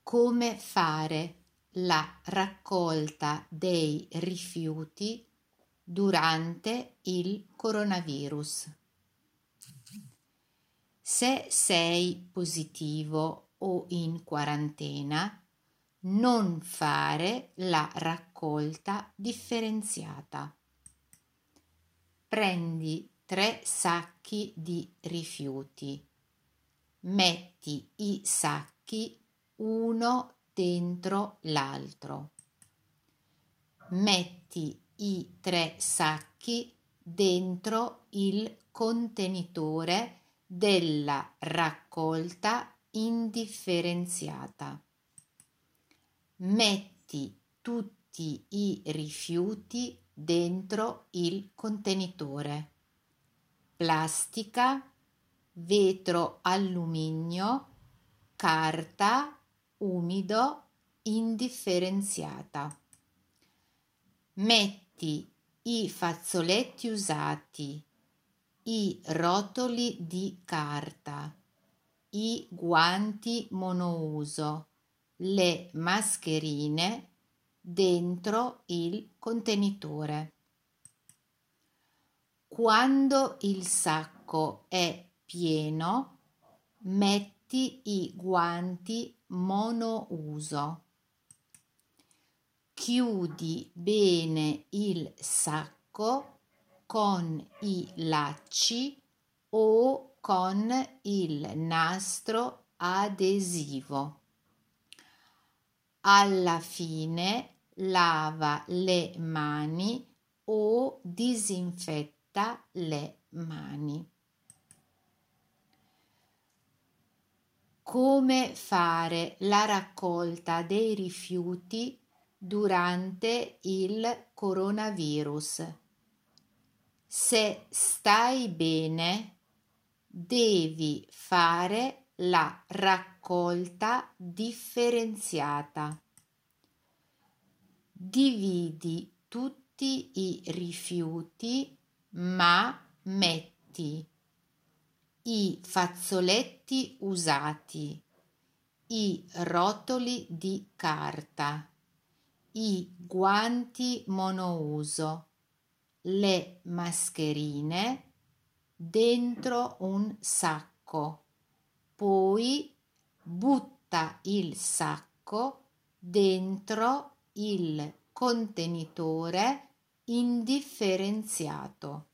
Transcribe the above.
Come fare la raccolta dei rifiuti durante il coronavirus. Se sei positivo o in quarantena, non fare la raccolta differenziata. Prendi 3 sacchi di rifiuti. Metti i sacchi uno dentro l'altro. Metti i 3 sacchi dentro il contenitore della raccolta indifferenziata. Metti tutti i rifiuti dentro il contenitore. Plastica, vetro alluminio, carta, umido, indifferenziata. Metti i fazzoletti usati, i rotoli di carta, i guanti monouso, le mascherine dentro il contenitore. Quando il sacco è pieno, metti i guanti monouso. Chiudi bene il sacco con i lacci o con il nastro adesivo. Alla fine lava le mani o disinfetta le mani. Come fare la raccolta dei rifiuti durante il coronavirus? Se stai bene, devi fare la raccolta differenziata. Dividi tutti i rifiuti, ma metti i fazzoletti usati, i rotoli di carta, i guanti monouso, le mascherine dentro un sacco, poi butta il sacco dentro il contenitore indifferenziato.